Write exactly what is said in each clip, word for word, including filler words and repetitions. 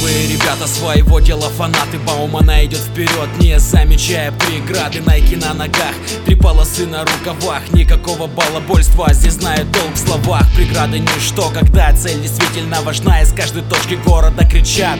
Талантливые ребята своего дела фанаты. Баумана идет вперед, не замечая преграды. Найки на ногах, три полосы на рукавах. Никакого балабольства, здесь знают толк в словах. Преграды ничто, когда цель действительно важна. Из каждой точки города кричат: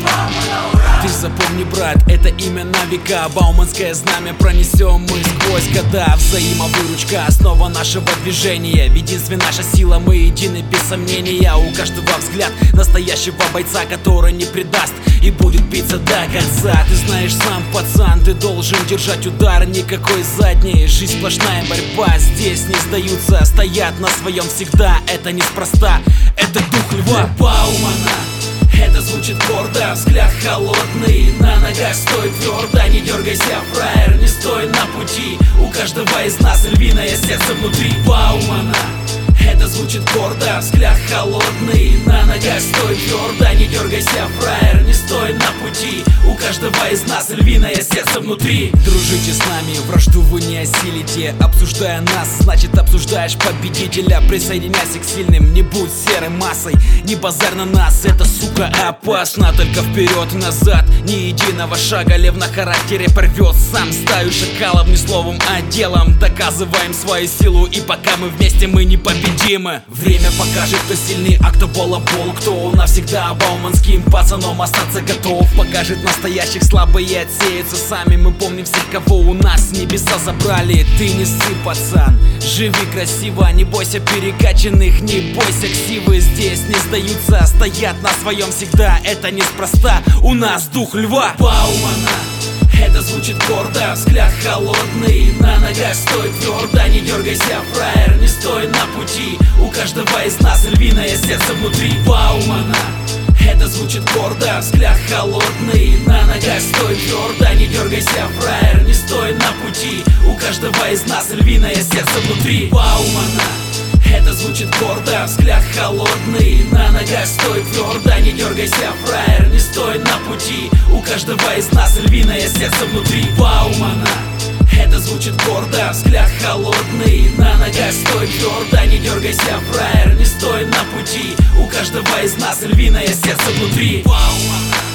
ты запомни, брат, это имя на века. Бауманское знамя пронесем мы сквозь года. Взаимовыручка — основа нашего движения. В единстве наша сила, мы едины без сомнения. У каждого взгляд настоящего бойца, который не предаст и будет биться до конца. Ты знаешь сам, пацан, ты должен держать удар. Никакой задней, жизнь сплошная борьба. Здесь не сдаются, стоят на своем всегда. Это неспроста, это дух льва Баумана. Это звучит гордо, взгляд холодный. На ногах стой твердо, не дергайся, фраер, не стой на пути. У каждого из нас львиное сердце внутри Баумана. Это звучит гордо, взгляд холодный. На ногах стой твердо, не дергайся, фраер, не стой на пути. У каждого из нас львиное сердце внутри. Дружите с нами, вражду вы не осилите. Обсуждая нас, значит обсуждаешь победителя. Присоединяйся к сильным, не будь серой массой. Не базар на нас, это, сука, опасно. Только вперед и назад, ни единого шага. Лев на характере порвет сам стаю шакалов. Не словом, а делом доказываем свою силу. И пока мы вместе, мы не победим. Время покажет, кто сильный, а кто балабол. Кто навсегда бауманским пацаном остаться готов. Покажет настоящих, слабые отсеются сами. Мы помним всех, кого у нас небеса забрали. Ты не ссы, пацан, живи красиво. Не бойся перекачанных, не бойся ксивы. Здесь не сдаются, стоят на своем всегда. Это неспроста, у нас дух льва Баумана. Это звучит гордо, взгляд холодный. На ногах стой твердо, не дергайся, фраер, не стой на пути. У каждого из нас львиное сердце внутри Баумана. Это звучит гордо, взгляд холодный. На ногах стой твердо, не дергайся, фраер, не стой на пути. У каждого из нас львиное сердце внутри Баумана. Это звучит гордо, взгляд холодный. На ногах стой твердо, не дергайся, фраер, не стой на пути. У каждого из нас львиное сердце внутри Баумана. Это звучит гордо, взгляд холодный. На ногах стой твердо, не дергайся, фраер, не стой на пути. У каждого из нас львиное сердце внутри Баумана.